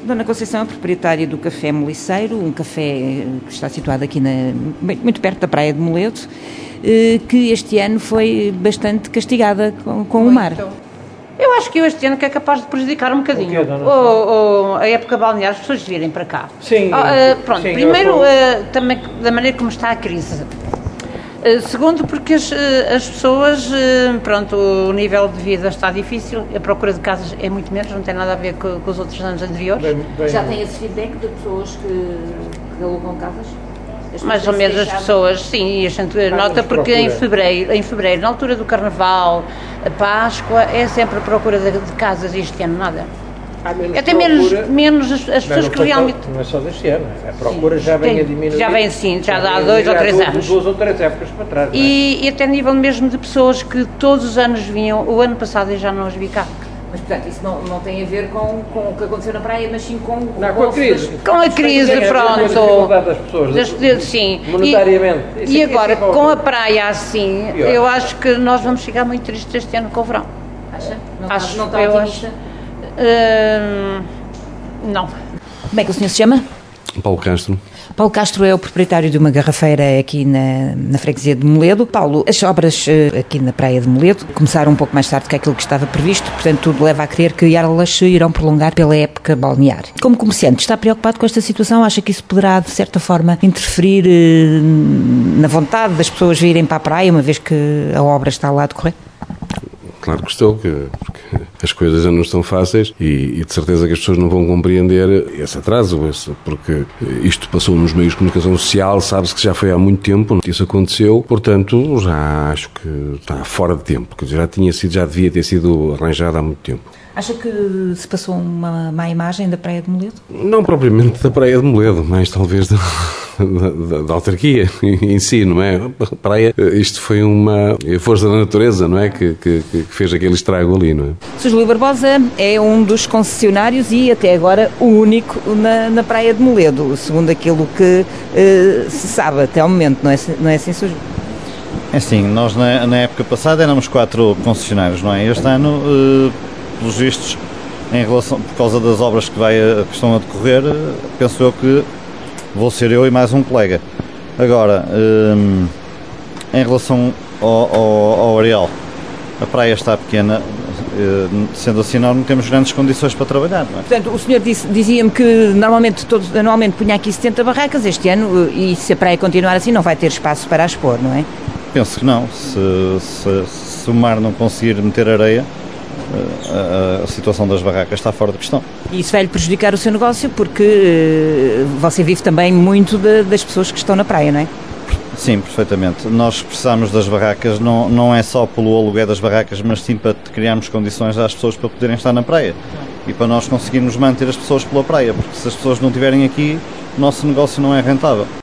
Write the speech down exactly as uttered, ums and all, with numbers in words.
Dona Conceição é proprietária do Café Moliceiro, um café que está situado aqui na, muito perto da Praia de Moledo, que este ano foi bastante castigada com, com o mar. Eu acho que este ano que é capaz de prejudicar um bocadinho. Ou, ou a época balnear, as pessoas virem para cá. Sim. Uh, pronto, sim, primeiro, sou... uh, também da maneira como está a crise. Uh, segundo, porque as, as pessoas, uh, pronto, o nível de vida está difícil, a procura de casas é muito menos, não tem nada a ver com, com os outros anos anteriores. Bem, bem... Já tem esse feedback de pessoas que, que alugam casas? Mais ou menos as pessoas, sim, e a gente nota porque em fevereiro, em fevereiro, na altura do Carnaval, a Páscoa, é sempre a procura de, de casas e este ano nada. Até menos, menos as, as pessoas que realmente... Não é só deste ano, a procura sim, já vem tem, a diminuir. Já vem sim, já, já há dois ou três anos. Duas ou três épocas para trás. E, e até nível mesmo de pessoas que todos os anos vinham, o ano passado eu já não as vi cá. Mas, portanto, isso não, não tem a ver com, com o que aconteceu na praia, mas sim com, não, com a crise. Das... Com a crise, tem pronto. A dificuldade das pessoas, das, das, sim. Monetariamente. E, e agora, com a praia assim, pior. Eu acho que nós vamos chegar muito tristes este ano com o verão. Acha? Não acho, está, não está otimista? Acho, uh, não. Como é que o senhor se chama? Paulo Castro. Paulo Castro é o proprietário de uma garrafeira aqui na, na freguesia de Moledo. Paulo, as obras uh, aqui na praia de Moledo começaram um pouco mais tarde que aquilo que estava previsto, portanto tudo leva a crer que elas se irão prolongar pela época balnear. Como comerciante, está preocupado com esta situação? Acha que isso poderá, de certa forma, interferir uh, na vontade das pessoas virem para a praia, uma vez que a obra está lá a decorrer? Claro que estou, porque as coisas já não estão fáceis e, e de certeza que as pessoas não vão compreender esse atraso, esse, porque isto passou nos meios de comunicação social, sabe-se que já foi há muito tempo, isso aconteceu, portanto já acho que está fora de tempo, que já tinha sido, já devia ter sido arranjado há muito tempo. Acha que se passou uma má imagem da Praia de Moledo? Não propriamente da Praia de Moledo, mas talvez da, da, da, da autarquia em si, não é? A praia, isto foi uma força da natureza, não é? Que, que, que fez aquele estrago ali, não é? Sr. Júlio Barbosa é um dos concessionários e até agora o único na, na Praia de Moledo, segundo aquilo que uh, se sabe até ao momento, não é, não é assim, Sr. Júlio? É assim, nós na, na época passada éramos quatro concessionários, não é? Este ano... Uh, pelos vistos, em relação, por causa das obras que, vai, que estão a decorrer, penso eu que vou ser eu e mais um colega. Agora, hum, em relação ao, ao, ao areal, a praia está pequena, hum, sendo assim nós não temos grandes condições para trabalhar, não é? Portanto, o senhor disse, dizia-me que normalmente, todos, anualmente punha aqui setenta barracas, este ano, e se a praia continuar assim não vai ter espaço para expor, não é? Penso que não, se, se, se o mar não conseguir meter areia, A, a situação das barracas está fora de questão. E isso vai-lhe prejudicar o seu negócio porque uh, você vive também muito de, das pessoas que estão na praia, não é? Sim, perfeitamente. Nós precisamos das barracas, não, não é só pelo aluguer das barracas, mas sim para criarmos condições às pessoas para poderem estar na praia e para nós conseguirmos manter as pessoas pela praia, porque se as pessoas não estiverem aqui, o nosso negócio não é rentável.